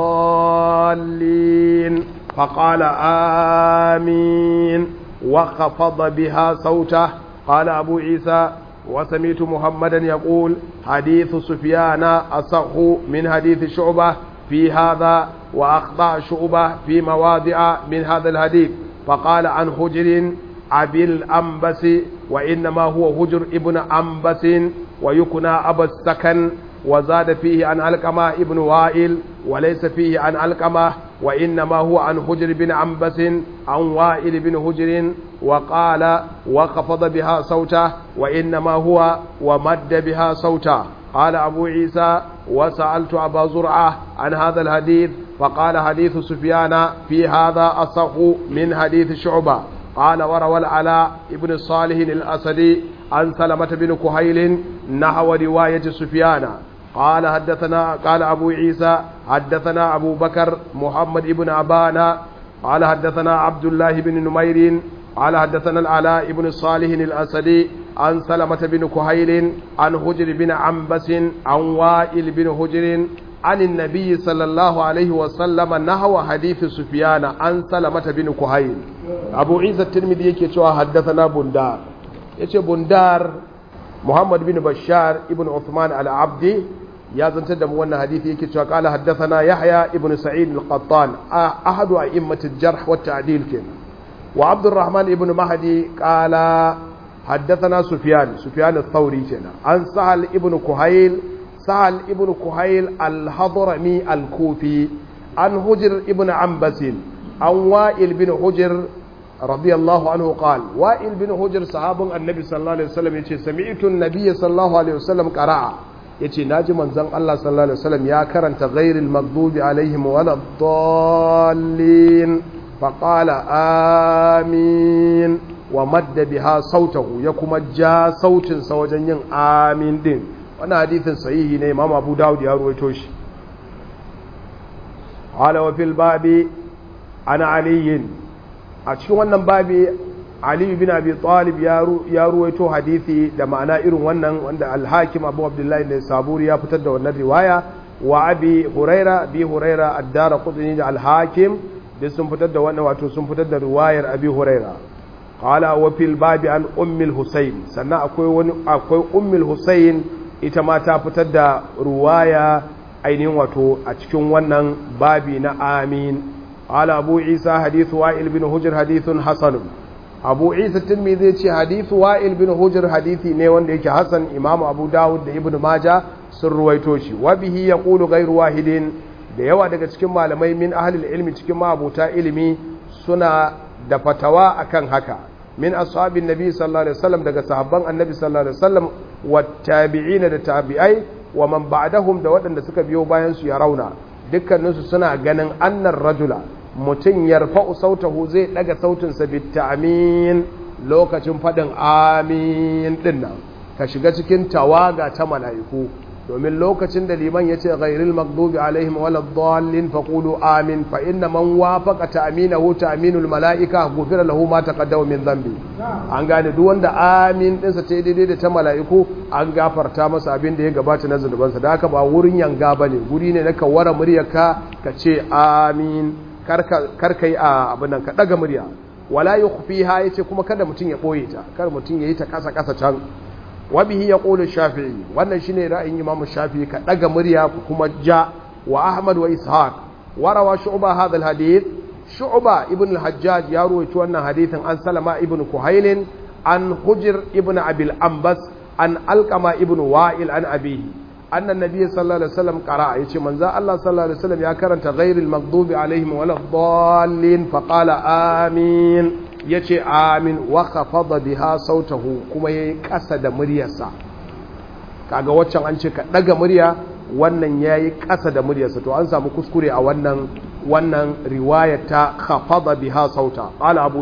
الضالين فقال آمين وخفض بها صوته. قال أبو عيسى وسمعت محمدا يقول حديث سفيان أصح من حديث شعبة في هذا، وأخطأ شعبة في مواضع من هذا الحديث، فقال عن هجر أبي الأنبس وإنما هو هجر ابن أنبس ويكنى أبا السكن، وزاد فيه عن علقمة ابن وائل وليس فيه عن علقمة، وإنما هو عن هجر بن أنبس عن وائل بن هجر، وقال وخفض بها صوته وإنما هو ومد بها صوته. قال أبو عيسى وسألت أبا زرعة عن هذا الحديث فقال حديث سفيان في هذا أصح من حديث شعبة. قال وروى العلاء ابن صالح الأسدي عن سلمة بن كهيل نحو رواية سفيان. قال أبو عيسى حدثنا أبو بكر محمد بن أبانا قال حدثنا عبد الله بن نمير قال حدثنا العلاء بن صالح الأسدي عن سلمة بن كهيل عن هجر بن عنبس عن وائل بن هجر عن النبي صلى الله عليه وسلم نحو حديث سفيان عن سلمة بن كهيل. أبو عيسى الترمذي يكي حدثنا بندار، يكي بندار محمد بن بشار ابن عثمان العبدي يا زنتدم وانا حديث يكي قال حدثنا يحيى ابن سعيد القطان أحد أئمة الجرح والتعديل كن، وعبد الرحمن ابن مهدي قال حدثنا سفيان الثوري كنا عن سهل ابن كهيل الحضرمي الكوفي عن هجر ابن عنبس عن وائل بن هجر رضي الله عنه قال وائل بن هجر صحاب النبي صلى الله عليه وسلم يقول سمعت النبي صلى الله عليه وسلم قرأ يقول ناجي منزل الله صلى الله عليه وسلم يا كرنت غير المغضوب عليهم ولا الضالين فقال آمين ومد بها صوته يكما جاء صوت سوجن آمين دين. وانا حديث صحيح ne Imam Abu Dawud ya ruwaito shi. Qala wa fil babi ana Ali, a cikin wannan babi Ali bin Abi Talib ya ruwaito hadisi da ma'ana irin wannan wanda al-Hakim Abu Abdullah ne Saburi ya fitar da wannan riwaya, wa Abi Huraira ad-Daraqutni da al-Hakim da sun fitar da wannan, wato sun fitar da riwayar Abi Huraira. Qala wa fil babi an Ummul Husayn, sannan akwai Ummul Husayn ita ma ta fitar da ruwaya ainihin wato a cikin wannan babi na amin. Qala Abu Isa hadithu Wa'il bin Hujr hadithun hasan. Abu Isa Tirmidhi ce hadithu Wa'il bin Hujr hadithi ne wanda yake hasan. Imam Abu Dawud da Ibn Majah sun ruwaito shi. Wa bihi yaqulu ghayru wahidin, da yawa daga cikin malamai min ahlil ilmi cikin ma'abuta ilimi suna da fatawa akan haka, min ashabin nabi sallallahu alaihi wasallam, daga sahabban annabi sallallahu alaihi wasallam, wa tabi'ina da tabi'ai, wa man ba'dahum da waɗanda suka biyo bayan su ya rauna, dukkaninsu suna ganin annar rajula mutum yarfa'u sautahu zai daga sautinsa bitta'amin lokacin faɗin amin dinnan ka shiga cikin tawaga ta mala'iku domin lokacin da liman ya ce ghairil maghdubi alaihim waladdallin faqulu amin fa inna man wafaqa ta'minahu ta'minul mala'ika ghufira lahu ma taqaddama min dhanbi an gane duk wanda amin dinsa ta daidai da ta mala'iku an gafarta masa abin da ya gabata na zunubansa da haka ba wurin yanga bane guri ne na kawara muryarka ka ce amin karka yi abin nan ka daga murya wala yukhfiha yace kuma kada mutun ya boye ta kar mutun yayi ta kasa can wabihi yaqulu shafi'i wannan shine ra'ayin imamu shafi'i ka daga murya kuma ja wa ahmad wa ishaq warawa shu'ba hadha alhadith shu'ba ibn al-hajjaj ya ruwaito wannan hadithin an salama ibn kuhail an hujr ibn abil ambas an alqama ibn wa'il an abihi anna nabiy sallallahu alaihi wasallam qara'a yace manzo Allah sallallahu alaihi wasallam ya karanta ghairil maghdubi alaihim waladdallin faqala amin yace amin wa khafada biha sautahu kuma yayi kasa da muryarsa kaga waccan an ce ka daga murya wannan yayi kasa da muryarsa to an samu kuskure a wannan riwayar ta khafada biha sauta qala abu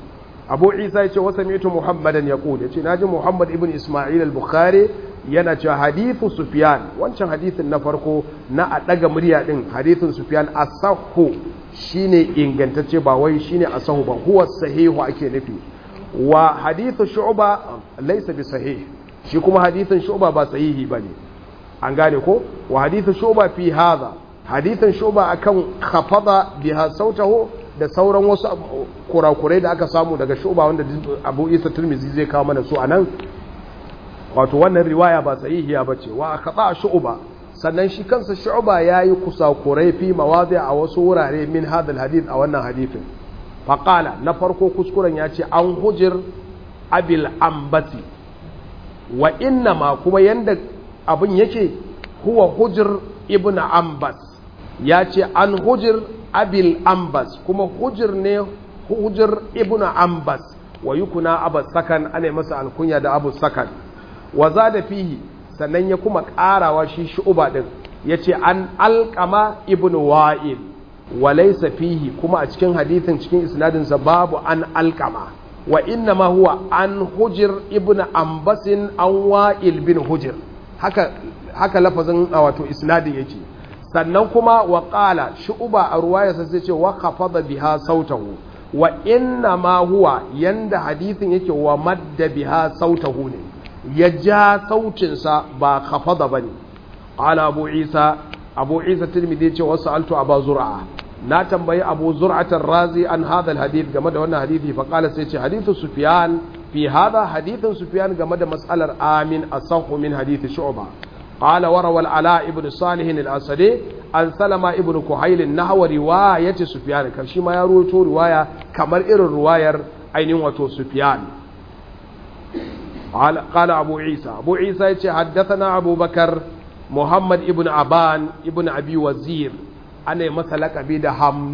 isa yace wa sami'tu muhammadan yaqul yace naji muhammad ibn isma'il al-bukhari yana cewa hadithu sufyan wancan hadithin na farko na a daga murya din hadithin sufyan as-sahhu shine ingantacce ba wai shine asahu ba huwa sahihu ake nufi wa hadithu shu'ba laysa bi sahih shi kuma hadithin shu'ba ba sahihi bane an gane ko wa hadithu shu'ba fi hadha hadithin shu'ba akan khafada biha sautahu da sauran wasu kurakurai da aka samu daga shu'ba wanda Abu Isa Tirmidhi zai kawo mana su anan wato wannan riwaya ba sahihiya bace wa khata shu'ba sannan shi kansa shu'ba yayi kusakurai fi mawadi a wasu wurare min hadal hadith a wannan hadithin faqala na farko kuskuren yace an hujir abil ambati wa inna ma kuma yanda abin yake huwa hujir ibn ambas yace an hujir abil ambas kuma hujir ne hujir ibn ambas wa yukuna abu sakan ana masa alkunya da abu sakan wa zada fihi sannan ya kuma karawa shi shu'ba din yace an alqama ibn wa'il wa laysa fihi kuma a cikin hadithin cikin isnadin sa babu an alqama wa inna ma huwa an hujr ibn ambasin an wa'il bin hujr haka lafazin wato isnadin yake sannan kuma wa qala shu'ba a ruwayarsa sai ce wa khafada biha sautahu wa inna ma huwa yanda hadithin yake wa madda biha sautahu ne ya ja sautinsa ba khafada bane ala abu isa tirmidhi ce wasu altu abu zur'a na tambayi abu zur'atar razi an hadha alhadith game da wannan hadithi fa qala sai ce hadithu sufyan fi hadha hadithun sufyan game da mas'alar amin asahhu min hadith shu'ba qala wa rawal ala ibn salih al-asadi an salama ibn kuhail nahwa riwayati sufyan kan shi ma ya rawaito riwaya kamar irin riwayar ainihin wato sufyan قال أبو عيسى يتي حدثنا أبو بكر محمد ابن عبان ابن أبي وزير أنا مسألك بيد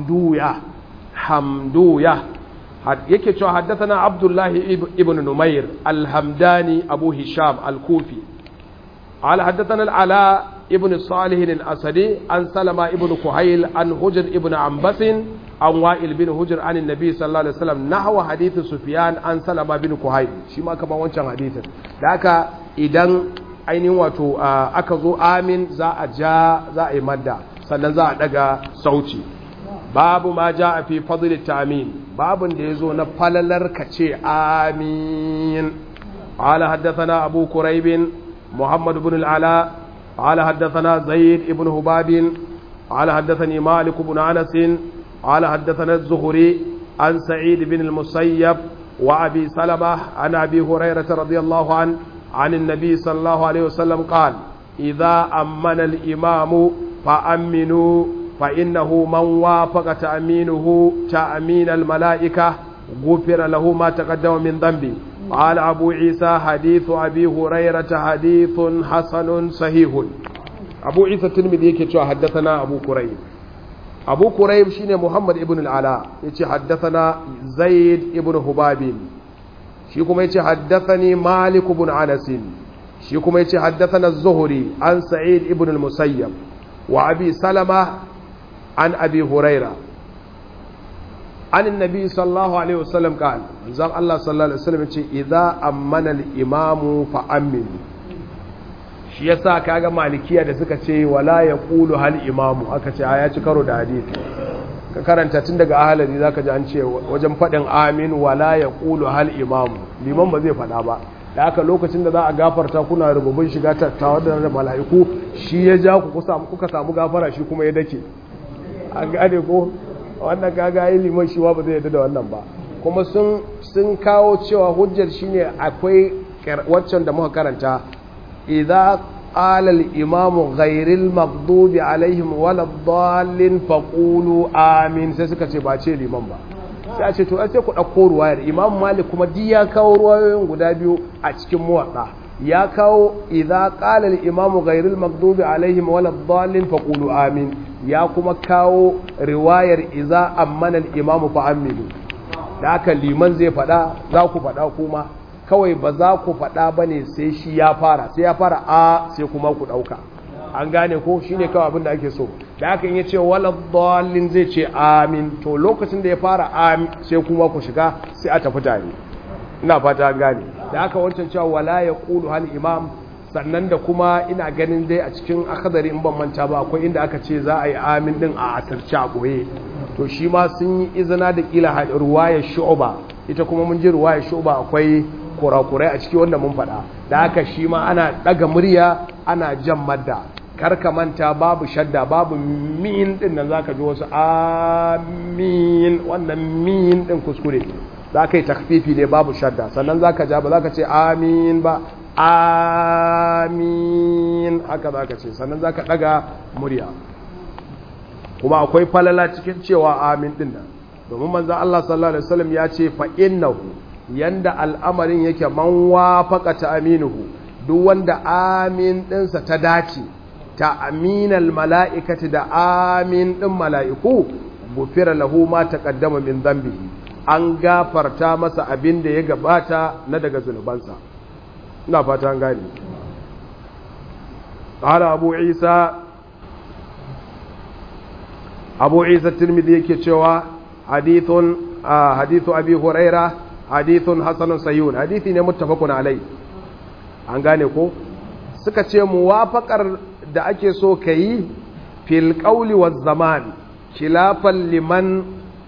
حمدوية يكي حدثنا عبد الله ابن نمير الحمداني أبو هشام الكوفي قال حدثنا العلاء ابن صالح الأسدي عن سلمة ابن كهيل عن هجر ابن عنبس عن وائل بن هجر عن النبي صلى الله عليه وسلم نحو حديث سفيان عن سلمة بن كهيل shi ma kaman wancan hadisin da haka idan ainihin wato aka zo amin za a yi madda sannan za a daga sauci babu ma ja fi fadl ta'min babun da yazo na falalar kace amin qala haddathana abu quraib محمد بن العلاء قال حدثنا زيد بن هباب قال حدثني مالك بن أنس قال حدثنا الزهري عن سعيد بن المسيب وأبي سلمة عن أبي هريرة رضي الله عنه عن النبي صلى الله عليه وسلم قال إذا أمن الإمام فأمنوا فإنه من وافق تأمينه تأمين الملائكة غفر له ما تقدم من ذنبه قال أبو عيسى حديث أبي هريرة حديث حسن صحيح أبو عيسى الترمذي يكي حدثنا أبو كريب شيني محمد ابن العلاء يكي حدثنا زيد ابن هباب شيكم يكي حدثني مالك بن أنس شيكم يكي حدثنا الزهري عن سعيد ابن المسيب وأبي سلمة an abi huraira an annabi sallallahu alaihi wasallam qala zan Allah sallallahu alaihi wasallam ce idza ammana al-imamu fa aminu. Shi yasa kaga malikiya da suka ce wala yaqulu hal imamu aka ce ya ci karo da hadisi. Ka karanta tun daga ahalari zaka ji an ce wajen fadin amin wala yaqulu hal imamu, liman ba zai fada ba. Da haka lokacin da za a gafarta kuna rububin shiga tattawa da mala'iku, shi ya ja ku kuka samu gafara, shi kuma ya dake. An gane ko wannan kaga yi liman shi ba zai yadda da wannan ba. Kuma sun kawo cewa hujjar shine akwai waccan da muka karanta idza qala al-imamu ghayril maghdubi alaihim waladdallin faqulu amin, sai suka ce ba ce liman ba. Sai a ce to sai ku dauko ruwayar Imam Malik kuma di ya kawo ruwayoyin guda biyu a cikin muwatta. Ya kawo idza qala al-imamu ghayril maghdubi alaihim waladdallin faqulu amin, ya kuma kawo riwayar idza ammana al-imamu fa aminu. Da haka liman zai fada, za ku fada kuma kawai ba za ku fada bane sai shi ya fara, sai ya fara a sai kuma ku dauka. An gane ko shine kawai abin da ake so. Da haka in ya ce waladdallin zai ce amin, to lokacin da ya fara amin sai kuma ku shiga sai a tafi tare. Ina fata an gane. Da haka wancan cewa wala yaqulu hal imam, sannan da kuma ina ganin dai a cikin akhdari in ban manta ba akwai inda aka ce za a yi amin din a asirce a boye. To shi ma sun yi izina da kila ruwayar shu'ba, ita kuma mun ji ruwayar shu'ba akwai kurakurai a ciki wanda mun faɗa. Da haka shi ma ana daga murya ana jan madda, karka manta babu shadda, babu min din nan zaka ji wasu amin, wannan min din kuskure, zaka yi takfifi ne babu shadda, sannan zaka ja ba zaka ce amin ba, amin haka zaka ce, sannan zaka daga murya. Kuma akwai falala cikin cewa amin din nan, domin manzo Allah sallallahu alaihi wasallam ya ce fa innahu, yanda al'amarin yake man wafaqa ta aminuhu, duk wanda amin dinsa ta dace ta aminal mala'ikati da amin din mala'iku, gufira lahu ma taqaddama min dhanbihi, an gafarta masa abin da ya gabata na daga zunubansa. Ina fata an gane. Qala Abu Isa Tirmidhi yake cewa hadithu Abi Huraira hadithun hasanun sayyun, hadithi ne muttafaqun alai. An gane ko? Suka ce muwafaqar da ake so kayi fil qawli waz zaman khilafan liman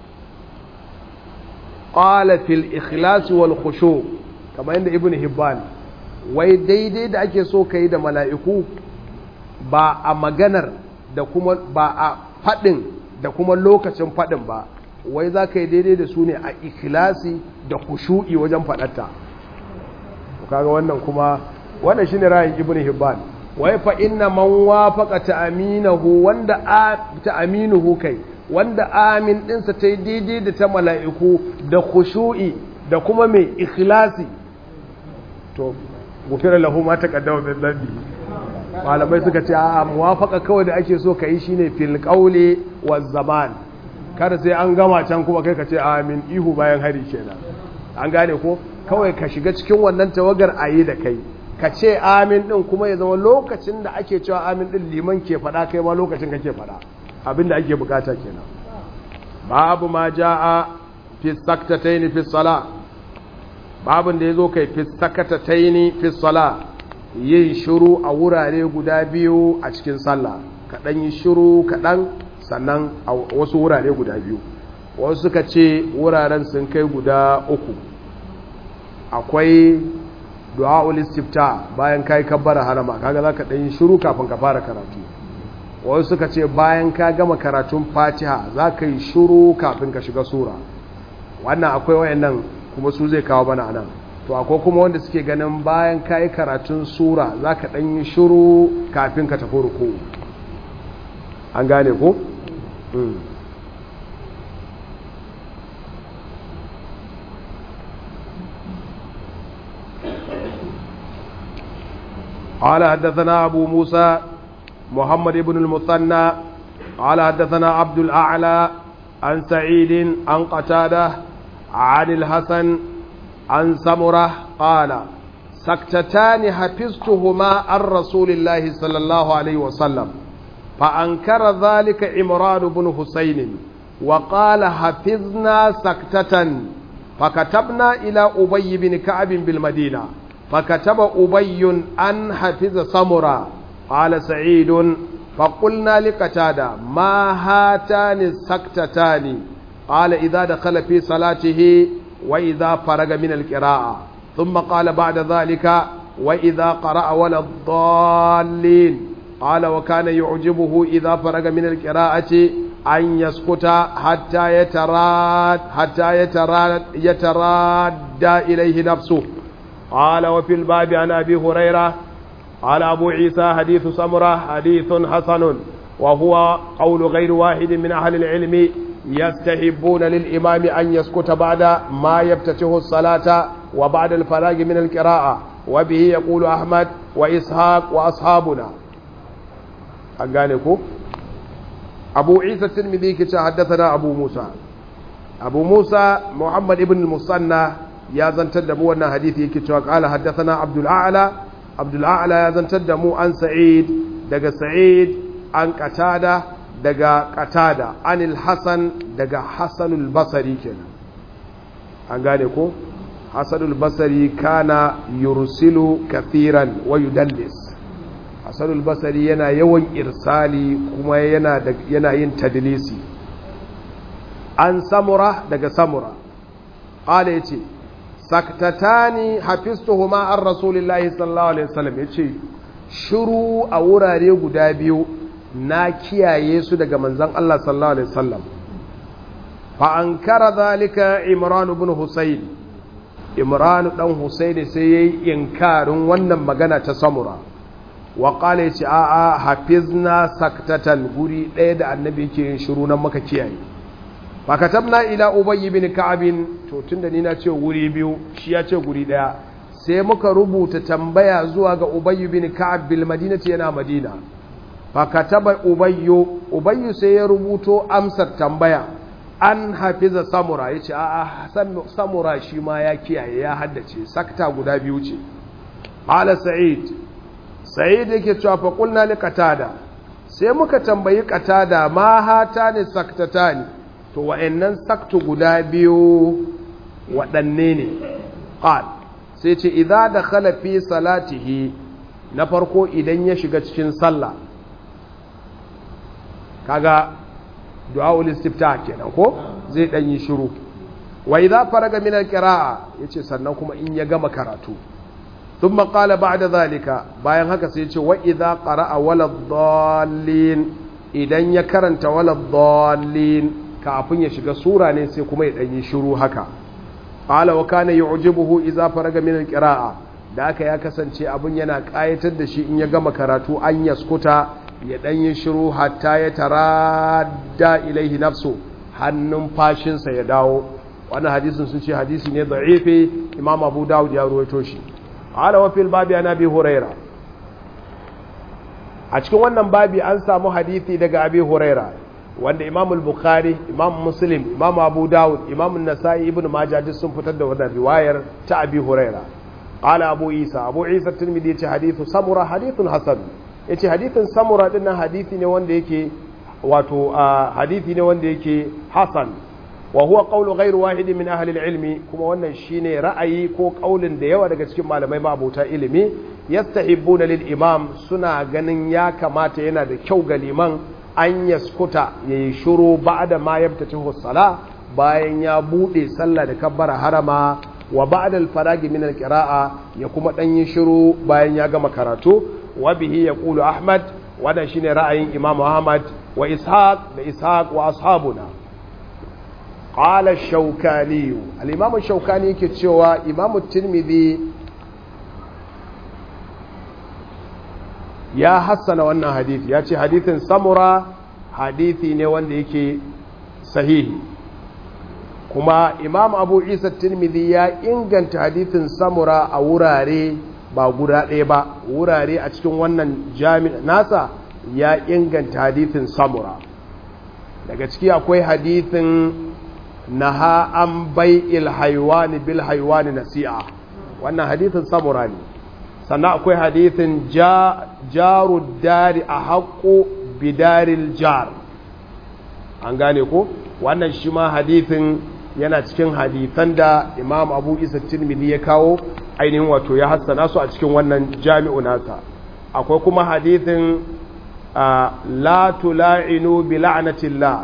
qala fil ikhlas wal khushu', kamar inda Ibn Hibban wai daidai da ake so kayi da mala'iku ba a maganar da kuma ba a fadin da kuma lokacin fadin ba, wai za ka yi daidai da su ne a ikhlasi da khushu'i wajen faɗarta. Kaga wannan kuma wannan shine ra'ayin Ibn Hibban, wai fa inna man wafaqa ta'aminahu, wanda ta'aminuhu kai wanda amin dinsa ta yi daidai da ta mala'iku da khushu'i da kuma mai ikhlasi, to gufira lahu ma taqaddama min dhanbi. Malamai suka ce a muwafaqa kawai da ake so kai shine fil qawli waz zaman, kada sai an gama can kuma kai ka ce amin ihu bayan hari kenan. An gane ko? Kawai ka shiga cikin wannan tawagar ayi da kai, ka ce amin din kuma ya zama lokacin da ake cewa amin din liman ke fada, kai ma lokacin kake fada, abinda ake bukata kenan. Babu ma jaa fi saktatayn fi salah, babun da yazo kai fi saktatayn fi salah, yin shiru a wurare guda biyu a cikin sallah, kadan yi shiru kadan sannan a wasu wurare guda biyu. Wasu suka ce wuraren sun kai guda uku. Akwai du'a'ul istifta, bayan kai kabbara harama kaga zaka dan yi shiru kafin ka fara karatu. Wasu suka ce bayan ka gama karatun Fatiha zaka yi shiru kafin ka shiga sura. Wannan akwai wayannan kuma su zai kawo bana anan. To akwai kuma wanda suke ganin bayan kai karatun sura zaka dan yi shiru kafin ka tafi ruku. An gane ko? قال حدثنا أبو موسى محمد بن المثنى قال حدثنا عبد الأعلى عن سعيد عن قتادة عن الحسن عن سمرة قال سكتتان حفظتهما عن رسول الله صلى الله عليه وسلم فأنكر ذلك عمران بن حسين وقال حفظنا سكتة فكتبنا إلى أبي بن كعب بالمدينة فكتب أبي أن حفظ سمرة. قال سعيد فقلنا لقتادة ما هاتان السكتتان؟ قال إذا دخل في صلاته وإذا فرغ من القراءة. ثم قال بعد ذلك وإذا قرأ ولا الضالين. قال وكان يعجبه إذا فرغ من القراءة أن يسكت حتى يتراد إليه نفسه. قال وفي الباب عن أبي هريرة قال أبو عيسى حديث سمرة حديث حسن وهو قول غير واحد من أهل العلم يستحبون للإمام أن يسكت بعد ما يفتتح الصلاة وبعد الفراغ من القراءة، وبه يقول أحمد وإسحاق وأصحابنا. أقانكم أبو عيسى الترمذي كتا حدثنا أبو موسى محمد بن المصنى يا زنتدمو أن حديثي كتا قال حدثنا عبد الأعلى يا زنتدمو عن سعيد دقى سعيد عن قتادة دقى قتادة عن الحسن دقى حسن البصري كنا أقانكم حسن البصري كان يرسل كثيرا ويدلس. Hassan al-Basri yana yawan irsali kuma yana yin tadlisi. An Samura daga Samura qala yace saktatani hafiztuhuma an rasulillahi sallallahu alaihi wasallam, yace shiru a wurare guda biyu na kiyaye su daga manzon Allah sallallahu alaihi wasallam. Fa ankara zalika Imran ibn Husayn, Imran dan Husayn sai yayi inkarin wannan magana ta Samura. Waƙala ya ce a'a hafizna saktatan, guri ɗaya da annabi yake yin shiru nan maka kiyaye. Fakatabna ila Ubayy bin Ka'ab, to tunda ni na ce guri biyu shi ya ce guri ɗaya, sai muka rubuta tambaya zuwa ga Ubayy bin Ka'ab bil Madinati, yana Madina. Fakataba Ubayy sai ya rubuto amsar tambaya an hafiza Samura, yace a'a Samura shi ma ya kiyaye ya haddace, sakta guda biyu ce. Qala Sa'id yake cewa fa qulna li Qatada, sai muka tambayi Qatada ma hatani saktatani, to wa'annan saktu guda biyu waɗanne ne? Qal sai ce idza dakhala fi salatihi, na farko idan ya shiga cikin sallah, kaga du'aul istiftah kenan ko zai dan yi shiru. Wa idza faraga min al-qira'a, yace sannan kuma in ya gama karatu. ثم قال بعد ذلك, bayan haka sai ce wa idza qara'a waladdallin, idan ya karanta waladdallin kafin ya shiga sura ne sai kuma ya dan yi shiru haka. Qala wa kana yu'jibuhu idza faraga min alqira'a, da haka ya kasance abun yana kayatar da shi in ya gama karatu an yaskuta ya dan yi shiru hatta ya taradda ilaihi nafsu, hannun fashinsa ya dawo. Wannan hadisin sun ce hadisi ne da'ifi, Imam Abu Dawud ya ruwaito shi. Ala wa fil babi an Abi Huraira, a cikin wannan babi an samu hadisi daga Abi Huraira wanda Imam al-Bukhari, Imam Muslim, Imam Abu Dawud, Imam An-Nasa'i, Ibn Majah duk sun fitar da wannan riwayar ta Abi Huraira. Qala Abu Isa Tirmidhi yace hadithu Samura hadithun hasan, yace hadithin Samura dinnan hadisi ne wanda yake wato hadisi ne wanda yake hasan. Wa huwa qawlu ghayru wahidin min ahli al-ilmi, kuma wannan shine ra'ayi ko kaulin da yawa daga cikin malamai ma'abuta ilimi. Yastahibbuna lil imam, suna ganin ya kamata yana da kyau ga liman an yaskuta yayi shiru ba'da ma yabtatihu as-sala, bayan ya bude sallah da kabbara harama, wa ba'da al-faragi min al-qira'a, ya kuma dan yi shiru bayan ya gama karatu. Wa bihi yaqulu Ahmad, wannan shine ra'ayin Imam Ahmad wa Ishaq wa ashabuna. Qala Shawkani, al-Imam Shawkani yake cewa Imam Tirmidhi ya hassana wannan hadisi, ya ce hadithin Samura hadithi ne wanda yake sahihi. Kuma Imam Abu Isa Tirmidhi ya inganta hadithin Samura a wurare ba guda ɗaya ba, wurare a cikin wannan jami'a nasa ya inganta hadithin Samura. Daga ciki akwai hadithin naha an bai'il haywani bil haywani nasi'a, wannan hadithin Samura ne. Sannan akwai hadithin jarud dari a haƙo bidaril jar. An gane ko wannan shi ma hadithin yana cikin hadithan da Imam Abu Isa Tirmidhi ya kawo ainihin wato ya hassana su a cikin wannan jami'u nasa. Akwai kuma hadithin la tula'inu bi la'natillah,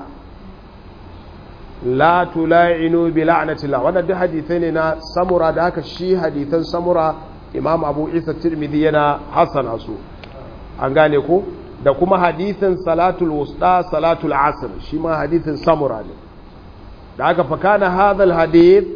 la tula'inu bi la'natillah. Wannan duk hadithai ne na Samura, da haka shi hadithan Samura Imam Abu Isa Tirmidhi yana hassana su. An gane ko da kuma hadithin salatul wusta salatul asr, shi ma hadithin Samura ne. Da aka fakana hadal hadith,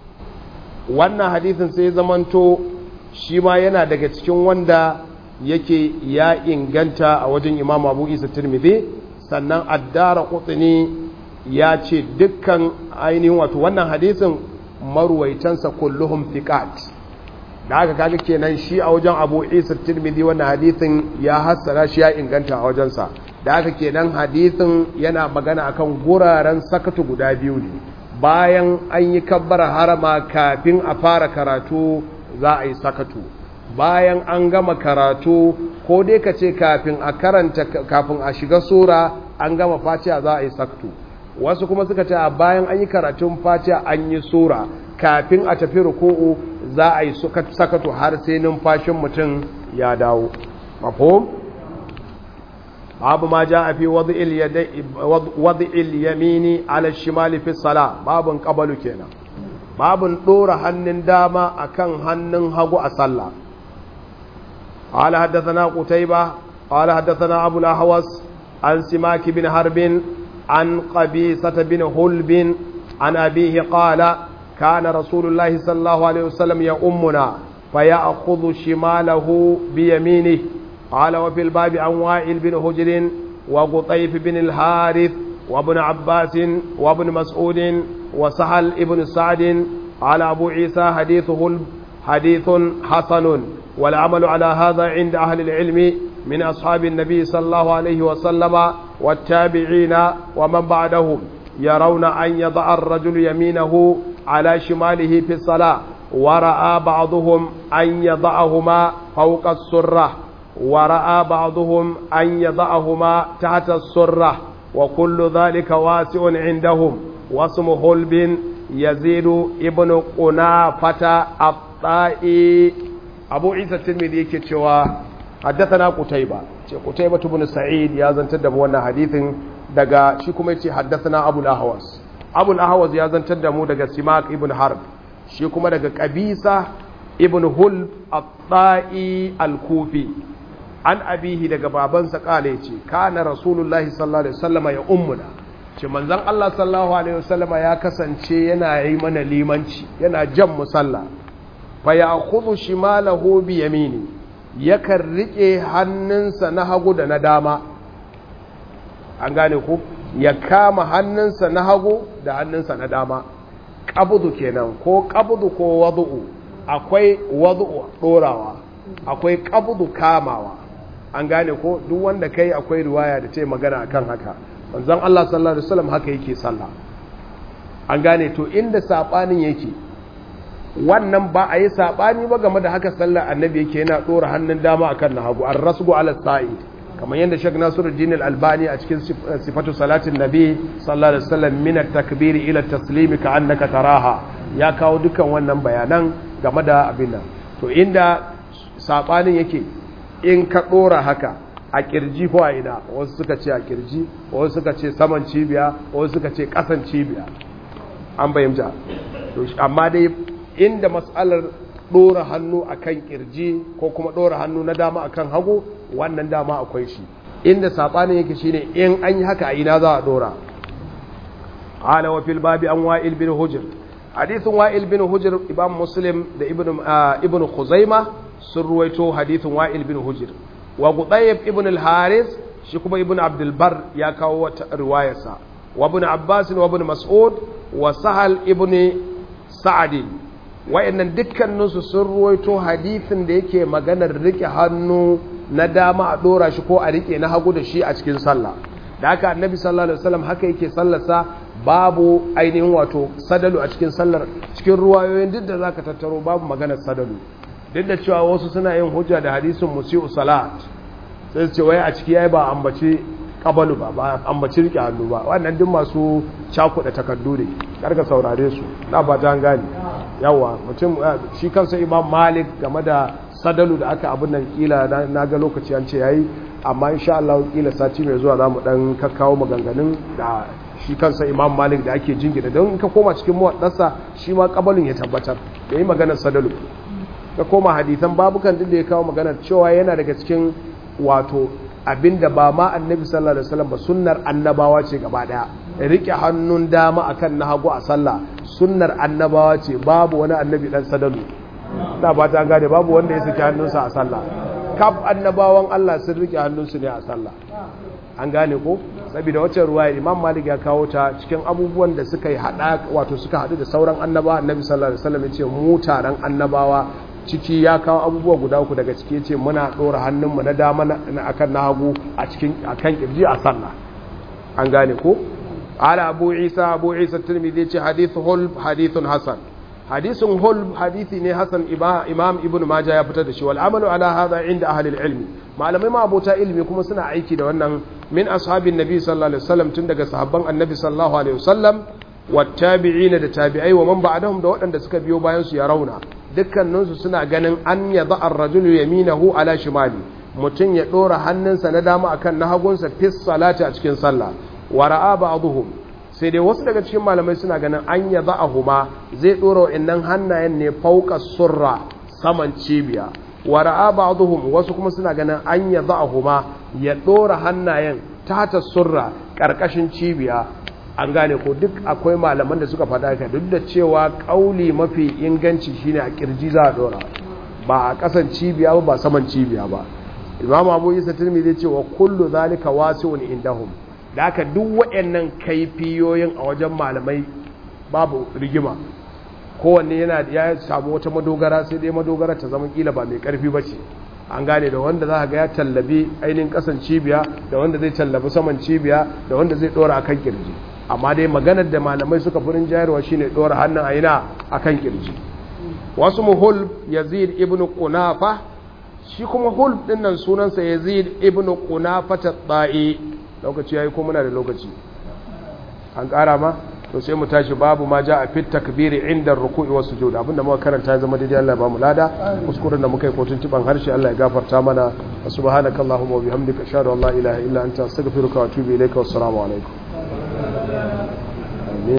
wannan hadithin sai zamanto shi ma yana daga cikin wanda yake ya inganta a wajen Imam Abu Isa Tirmidhi. Sannan Ad-Daraqutni ya ce dukkan ainihin wato wannan hadithin marwaitansa kulluhum thiqat. Da aka kaga kenan shi a wajen Abu Isa Tirmidhi wannan hadithin ya hassara shi ya inganta a wajensa. Da aka kenan hadithin yana magana akan guraren sakatu guda biyu ne. Bayan an yi kabbara harama kafin a fara karatu za a yi sakatu, bayan an gama karatu ko dai ka ce kafin a karanta, kafin a shiga sura an gama Fatiha za a yi sakatu. Wasu kuma suka ce a bayan an yi karatun Fatiha an yi sura kafin a tafi ruku'u za a yi sakatu har sai numfashin mutum ya dawo. Mafhum? babu ma ja fi wad'il yamini ala shimali fi salah, babun qabalu kenan, babun dora hannun dama akan hannun hagu a sallah. qala haddathana qutayba qala haddathana abu al-ahwas an simak bin harbin an qabisah bin hulb an abihi qala kana rasulullahi sallallahu alaihi wasallam ya ummuna fayakhudhu shimalahu bi yaminihi. قال وفي الباب عن وائل بن حجر وقطيف بن الحارث وابن عباس وابن مسعود وسهل ابن سعد. قال أبو عيسى حديث حسن، والعمل على هذا عند أهل العلم من أصحاب النبي صلى الله عليه وسلم والتابعين ومن بعدهم، يرون أن يضع الرجل يمينه على شماله في الصلاة، ورأى بعضهم أن يضعهما فوق السرة، ورأى بعضهم أن يضعهما تحت السرة، وكل ذلك واسع عندهم. واسم هلب يزيد ابن قنافة الطائي. أبو عيسى الترمذي كتشوا حدثنا قتيبة بن سعيد يا زنتد بوانا حديث دقا شكما يتي حدثنا أبو الأهوس. أبو الأهوس يا زنتد مو دقا سماك ابن حرب، شكما دقا قبيسة ابن هلب الطائي الكوفي. an abihi daga babansa kale ce kana rasulullahi sallallahu alaihi wasallama ya ummuna, ce manzon Allah sallallahu alaihi wasallama ya kasance yana yi mana limanci, yana jan musalla. fa ya'khudhu shimalahu bi yamini, yakan rike hannunsa na hagu da na dama. An gane ko ya kama hannunsa na hagu da hannunsa na dama. Qabdu kenan, ko qabdu ko wad'u. Akwai wad'u dorawa, akwai qabdu kamawa. An gane ko duk wanda kai akwai riwaya da ta yi magana akan haka. Manzon Allah sallallahu alaihi wasallam haka yake sallah. An gane to inda sabanin yake, wannan ba a yi sabani ba game da haka sallar annabi yake yana dora hannun dama akan na hagu, ar-rasbu ala sa'id, kamar yadda Sheikh Nasiruddin Al-Albani a cikin sifatu salatin nabi sallallahu alaihi wasallam min at-takbir ila at-taslim ka annaka taraha, ya kawo dukan wannan bayanan game da abin nan. To inda sabanin yake, in ka ɗora haka a ƙirji ko a ina, wasu suka ce a ƙirji, wasu suka ce saman cibiya, wasu suka ce ƙasan cibiya. An bayyanta. Amma dai inda matsalar ɗora hannu a kan ƙirji ko kuma ɗora hannu na dama a kan hagu, wannan dama akwai shi. Inda saɓanin yake shi ne in an yi haka a ina za a ɗora. Ala wa fil babi an wa'il bin hujr. Hadithin wa'il bin hujr Imam Muslim da Ibn Khuzaima sun ruwaito hadithin wa'il bin hujr. Wa Qutayb ibn al-Haris shi kuma Ibn Abdul Bar ya kawo wata riwayarsa. Wa Ibn Abbas wa Ibn Mas'ud wa Sahal ibn Sa'd. Wa'annan dukkaninsu sun ruwaito hadithin da yake maganar rike hannu na dama a dora shi ko a rike na hagu da shi a cikin sallah. Da haka Annabi sallallahu alaihi wasallam haka yake sallarsa, babu ainihin wato sadalu a cikin sallar. Cikin ruwayoyin duk da zaka tattaro babu maganar sadalu. Duk da cewa wasu suna yin hujja da hadisin musi'u salat, sai su ce wai a ciki yayi ba ambaci kabalu ba ambaci rike hannu ba. Wannan duk masu cakuɗa takardu ne, karka saurare su, na ba ta gani. Yawa mutum shi kansa Imam Malik game da sadalu da aka abin nan kila na ga lokaci an ce yayi, amma insha Allah kila sati mai zuwa zamu dan kakkawo maganganun da shi kansa Imam Malik da ake jingina, don in ka koma cikin muwaddarsa shi ma kabalin ya tabbatar da yi maganar sadalu. Ka koma hadisan babukan duk da ya kawo maganar cewa yana daga cikin wato abinda ba ma annabi sallallahu alaihi wasallam ba, sunnar annabawa ce gaba daya. Rike hannun dama akan na hagu a sallah sunnar annabawa ce, babu wani annabi dan sadalu. Da ba ta gane, babu wanda ya saki hannunsa a sallah. Kaf annabawan Allah sun rike hannunsu ne a sallah. An gane ko? Saboda wacce ruwaya Imam Malik ya kawo ta cikin abubuwan da suka yi hada, wato suka hadu da sauran annabawa. Annabi sallallahu alaihi wasallam ya ce mu taron annabawa ciki ya kawo abubuwa guda uku, daga ciki yace muna dora hannunmu na dama akan na hagu a cikin akan kirji a sallah. An gane ko? Ala Abu Isa Tirmidhi yace hadithun hasan. Hadisun hul hadithi ne hasan, Imam Ibn Majah ya fitar da shi. Wal amalu ala hadha inda ahli al-ilm, malamai ma abota ilmi kuma suna aiki da wannan, min ashabin nabi sallallahu alaihi wasallam, tun daga sahabban annabi sallallahu alaihi wasallam, wattabi'ina da tabi'ai wa man ba'dahum da waɗanda suka biyo bayan su ya rauna, dukkaninsu suna ganin an yadha ar-rajulu yaminahu ala shimali, mutum ya dora hannunsa na dama akan na hagunsa fi salati a cikin sallah. Wa ra'a ba'dhum, sai dai wasu daga cikin malamai suna ganin an yadhahuma, zai dora wa'annan hannayen ne fauqa surra, saman cibiya. Wa ra'a ba'dhum, wasu kuma suna ganin an yadhahuma, ya dora hannayen tata surra, karkashin cibiya. An gane ko? Duk akwai malaman da suka faɗa ka, duk da cewa kauli mafi inganci shine a kirji za a dora, ba a kasan cibiya ba saman cibiya ba. Imam Abu Isa Tirmidhi ce wa kullu zalika wasi'un indahum, da aka duk waɗannan kaifiyoyin a wajen malamai babu rigima, kowanne yana ya samu wata madogara, sai dai madogara ta zama kila ba mai karfi ba ce. An gane, da wanda za ga ya tallabi ainihin kasan cibiya, da wanda zai tallabi saman cibiya, da wanda zai dora akan kirji. Amma dai maganar da malamai suka furin jayarwa shine dora hannun aina akan kirji. Wasu muhul Yazid ibn Qunafa, shi kuma hul din nan sunansa Yazid ibn Qunafa at-Ta'i. Lokaci yayi ko muna da lokaci? An ƙara ma? To sai mu tashi babu ma ja a fit takbiri inda ruku'i wasu sujud. Abinda muka karanta ya zama daidai, Allah ya ba mu lada. Kuskuren da muka yi ko tuntuban harshe Allah ya gafarta mana. Subhanakallahumma wa bihamdika ashhadu an la ilaha illa anta astaghfiruka wa atubu ilayka. Wassalamu alaikum.